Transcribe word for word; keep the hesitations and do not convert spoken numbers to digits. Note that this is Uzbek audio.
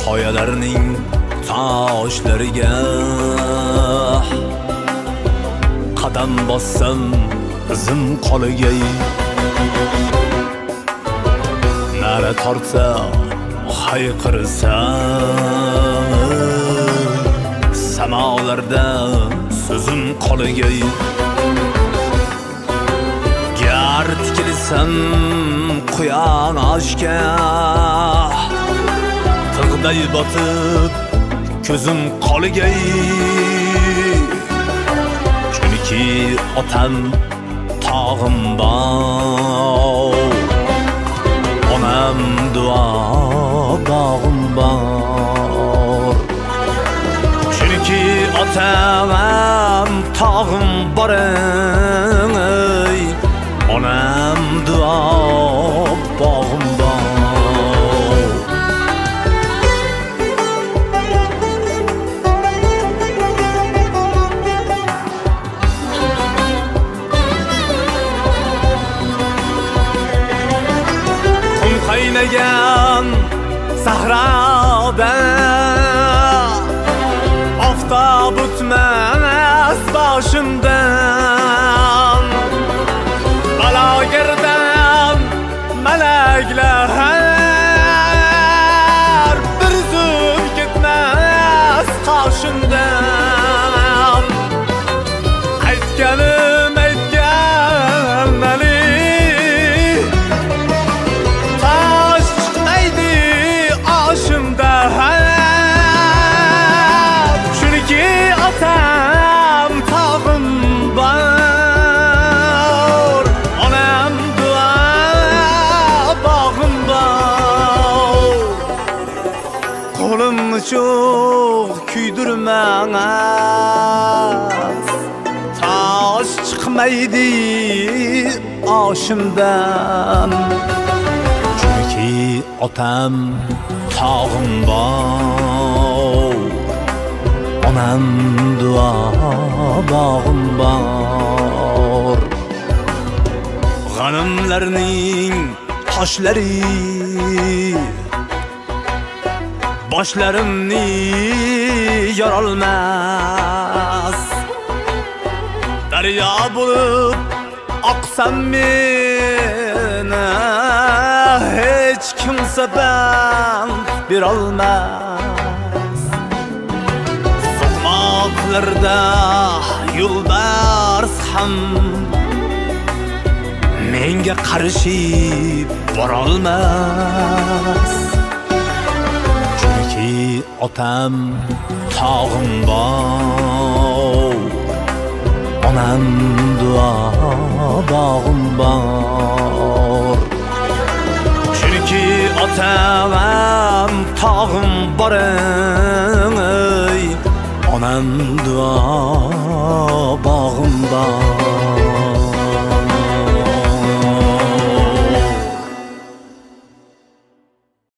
qoyalarning toshlariga qadam bossam izim qolgay, nara tortsa hayqirsam samalarda so'zim qolgay, gar tikilsam quyoshga tig'day botib ko'zim qolgay, chunki otam tog'im bor, onam duo bog'im bor, chunki otam tog'im bor, onam duo bog'im bor. Qaynagan sahroda oftob o'tmas boshimdan, balogirdan malaklar bir zum ketmas qoshimdan. Aytganim aytganali çok kuydirmaz, tosh chiqmaydi oshimdan, chunki otam tog'im bor, onam duo bog'im bor. G'animlarning toshlari boshlarimni yorolmas, daryo bo'lib oqsam meni hech kimsa band berolmas. So'qmoqlarda yo'lbars ham menga qarshi borolmas, otam tog'im bor, onam duo bog'im bor, chunki otam tog'im bor, onam duo bog'im bor.